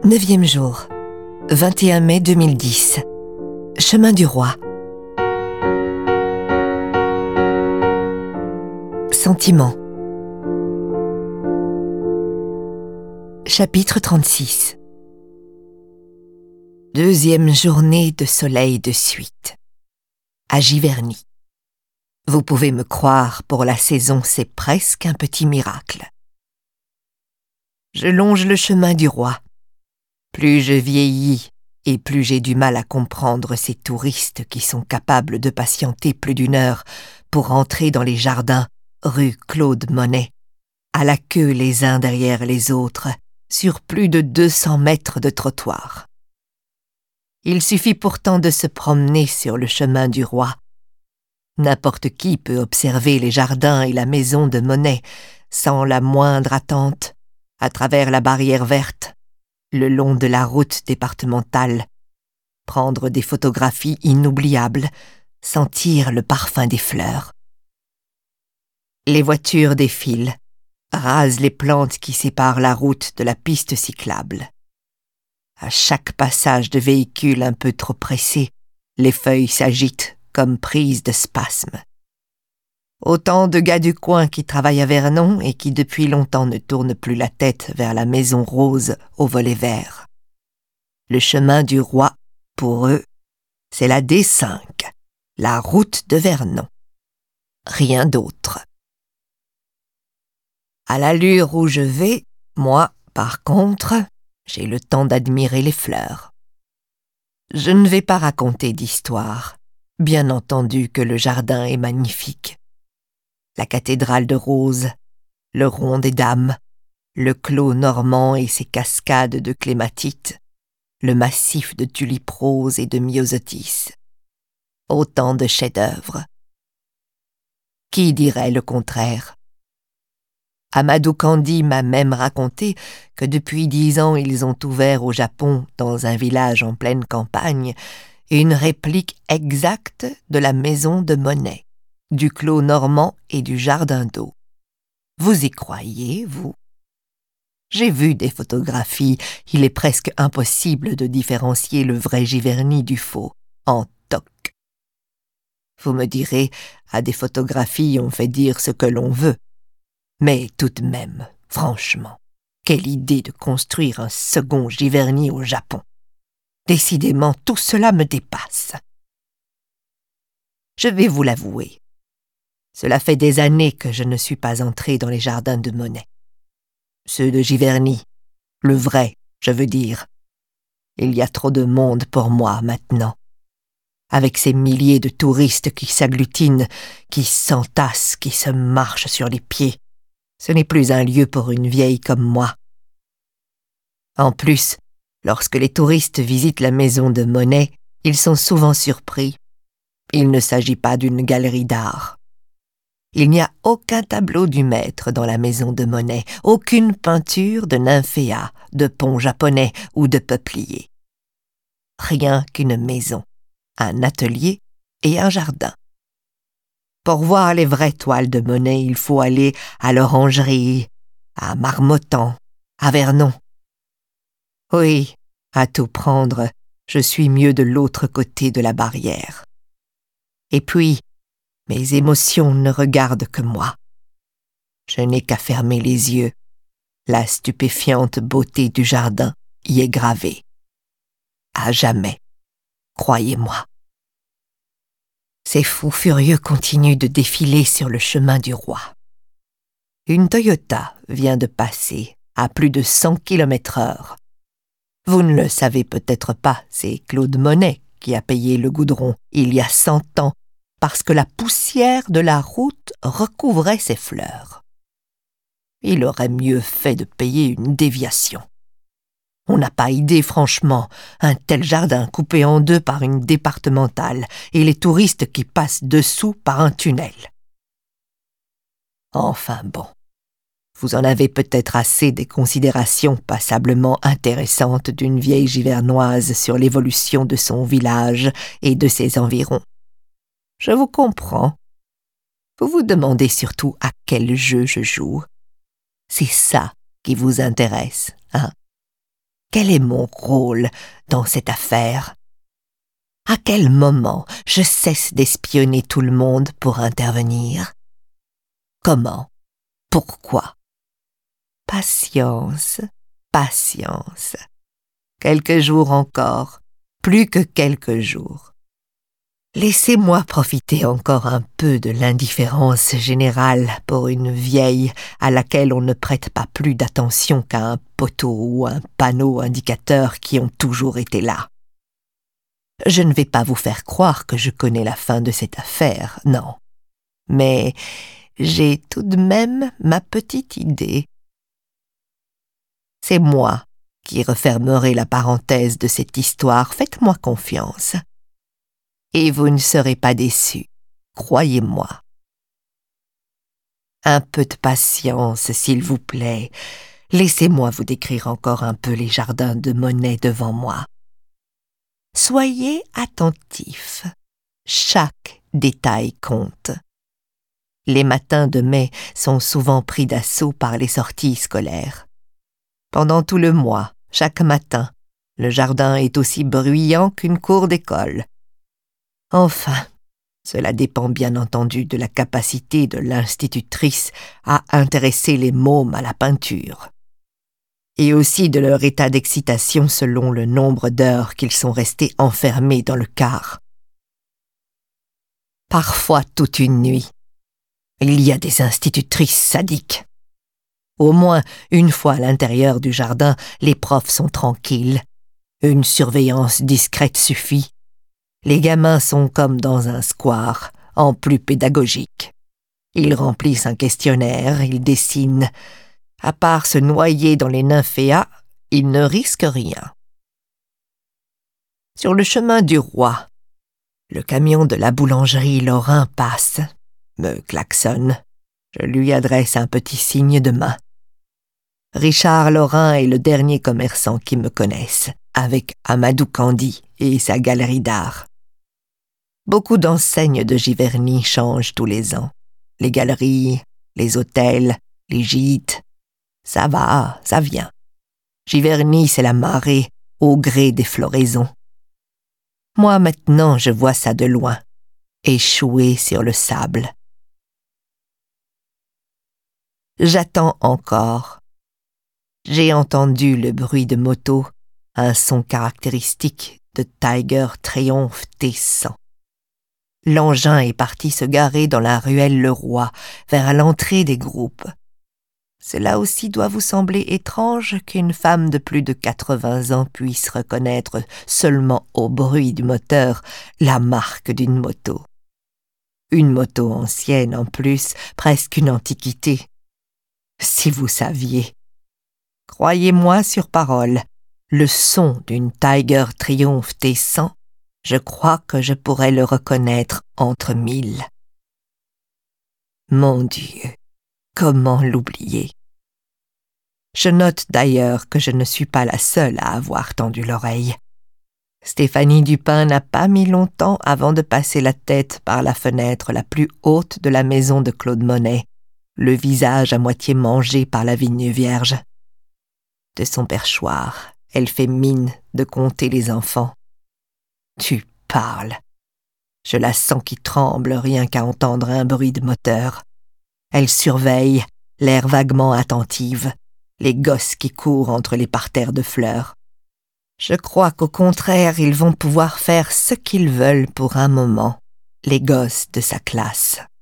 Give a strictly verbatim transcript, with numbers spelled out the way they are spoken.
Neuvième jour, vingt et un mai deux mille dix. Chemin du Roi. Sentiment. Chapitre trente-six. Deuxième journée de soleil de suite. À Giverny. Vous pouvez me croire, pour la saison, c'est presque un petit miracle. Je longe le chemin du Roi. Plus je vieillis, et plus j'ai du mal à comprendre ces touristes qui sont capables de patienter plus d'une heure pour entrer dans les jardins rue Claude Monet, à la queue les uns derrière les autres, sur plus de deux cents mètres de trottoir. Il suffit pourtant de se promener sur le chemin du Roi. N'importe qui peut observer les jardins et la maison de Monet sans la moindre attente, à travers la barrière verte, le long de la route départementale, prendre des photographies inoubliables, sentir le parfum des fleurs. Les voitures défilent, rasent les plantes qui séparent la route de la piste cyclable. À chaque passage de véhicule un peu trop pressé, les feuilles s'agitent comme prises de spasmes. Autant de gars du coin qui travaillent à Vernon et qui depuis longtemps ne tournent plus la tête vers la maison rose au volet vert. Le chemin du Roi, pour eux, c'est la D cinq, la route de Vernon. Rien d'autre. À l'allure où je vais, moi, par contre, j'ai le temps d'admirer les fleurs. Je ne vais pas raconter d'histoire, bien entendu que le jardin est magnifique. La cathédrale de roses, le rond des dames, le clos normand et ses cascades de clématites, le massif de tulipes roses et de myosotis. Autant de chefs-d'œuvre. Qui dirait le contraire? Amadou Kandi m'a même raconté que depuis dix ans ils ont ouvert au Japon, dans un village en pleine campagne, une réplique exacte de la maison de Monet, du clos normand et du jardin d'eau. Vous y croyez, vous? J'ai vu des photographies, il est presque impossible de différencier le vrai Giverny du faux, en toc. Vous me direz, à des photographies on fait dire ce que l'on veut. Mais tout de même, franchement, quelle idée de construire un second Giverny au Japon. Décidément, tout cela me dépasse. Je vais vous l'avouer. Cela fait des années que je ne suis pas entré dans les jardins de Monet. Ceux de Giverny, le vrai, je veux dire. Il y a trop de monde pour moi maintenant. Avec ces milliers de touristes qui s'agglutinent, qui s'entassent, qui se marchent sur les pieds, ce n'est plus un lieu pour une vieille comme moi. En plus, lorsque les touristes visitent la maison de Monet, ils sont souvent surpris. Il ne s'agit pas d'une galerie d'art. Il n'y a aucun tableau du maître dans la maison de Monet, aucune peinture de nymphéa, de pont japonais ou de peuplier. Rien qu'une maison, un atelier et un jardin. Pour voir les vraies toiles de Monet, il faut aller à l'Orangerie, à Marmottan, à Vernon. Oui, à tout prendre, je suis mieux de l'autre côté de la barrière. Et puis, mes émotions ne regardent que moi. Je n'ai qu'à fermer les yeux. La stupéfiante beauté du jardin y est gravée. À jamais, croyez-moi. Ces fous furieux continuent de défiler sur le chemin du Roi. Une Toyota vient de passer à plus de cent kilomètres heure. Vous ne le savez peut-être pas, c'est Claude Monet qui a payé le goudron il y a cent ans parce que la poussière de la route recouvrait ses fleurs. Il aurait mieux fait de payer une déviation. On n'a pas idée, franchement, un tel jardin coupé en deux par une départementale et les touristes qui passent dessous par un tunnel. Enfin bon, vous en avez peut-être assez des considérations passablement intéressantes d'une vieille givernoise sur l'évolution de son village et de ses environs. Je vous comprends. Vous vous demandez surtout à quel jeu je joue. C'est ça qui vous intéresse, hein? Quel est mon rôle dans cette affaire? À quel moment je cesse d'espionner tout le monde pour intervenir? Comment? Pourquoi? Patience, patience. Quelques jours encore, plus que quelques jours. Laissez-moi profiter encore un peu de l'indifférence générale pour une vieille à laquelle on ne prête pas plus d'attention qu'à un poteau ou un panneau indicateur qui ont toujours été là. Je ne vais pas vous faire croire que je connais la fin de cette affaire, non. Mais j'ai tout de même ma petite idée. C'est moi qui refermerai la parenthèse de cette histoire, faites-moi confiance. Et vous ne serez pas déçus, croyez-moi. Un peu de patience, s'il vous plaît. Laissez-moi vous décrire encore un peu les jardins de Monet devant moi. Soyez attentifs. Chaque détail compte. Les matins de mai sont souvent pris d'assaut par les sorties scolaires. Pendant tout le mois, chaque matin, le jardin est aussi bruyant qu'une cour d'école. Enfin, cela dépend bien entendu de la capacité de l'institutrice à intéresser les mômes à la peinture. Et aussi de leur état d'excitation selon le nombre d'heures qu'ils sont restés enfermés dans le car. Parfois toute une nuit. Il y a des institutrices sadiques. Au moins une fois à l'intérieur du jardin, les profs sont tranquilles. Une surveillance discrète suffit. Les gamins sont comme dans un square, en plus pédagogique. Ils remplissent un questionnaire, ils dessinent. À part se noyer dans les nymphéas, ils ne risquent rien. Sur le chemin du roi, le camion de la boulangerie Lorrain passe, me klaxonne. Je lui adresse un petit signe de main. Richard Lorrain est le dernier commerçant qui me connaisse, avec Amadou Candie et sa galerie d'art. Beaucoup d'enseignes de Giverny changent tous les ans. Les galeries, les hôtels, les gîtes. Ça va, ça vient. Giverny, c'est la marée, au gré des floraisons. Moi, maintenant, je vois ça de loin, échoué sur le sable. J'attends encore. J'ai entendu le bruit de moto, un son caractéristique de Tiger Triomphe T cent. L'engin est parti se garer dans la ruelle Leroy, vers l'entrée des groupes. Cela aussi doit vous sembler étrange qu'une femme de plus de quatre-vingts ans puisse reconnaître seulement au bruit du moteur la marque d'une moto. Une moto ancienne en plus, presque une antiquité. Si vous saviez. Croyez-moi sur parole, le son d'une Tiger Triomphe T cent, je crois que je pourrais le reconnaître entre mille. Mon Dieu, comment l'oublier? Je note d'ailleurs que je ne suis pas la seule à avoir tendu l'oreille. Stéphanie Dupin n'a pas mis longtemps avant de passer la tête par la fenêtre la plus haute de la maison de Claude Monet, le visage à moitié mangé par la vigne vierge. De son perchoir, elle fait mine de compter les enfants. Tu parles. Je la sens qui tremble rien qu'à entendre un bruit de moteur. Elle surveille, l'air vaguement attentive, les gosses qui courent entre les parterres de fleurs. Je crois qu'au contraire, ils vont pouvoir faire ce qu'ils veulent pour un moment, les gosses de sa classe.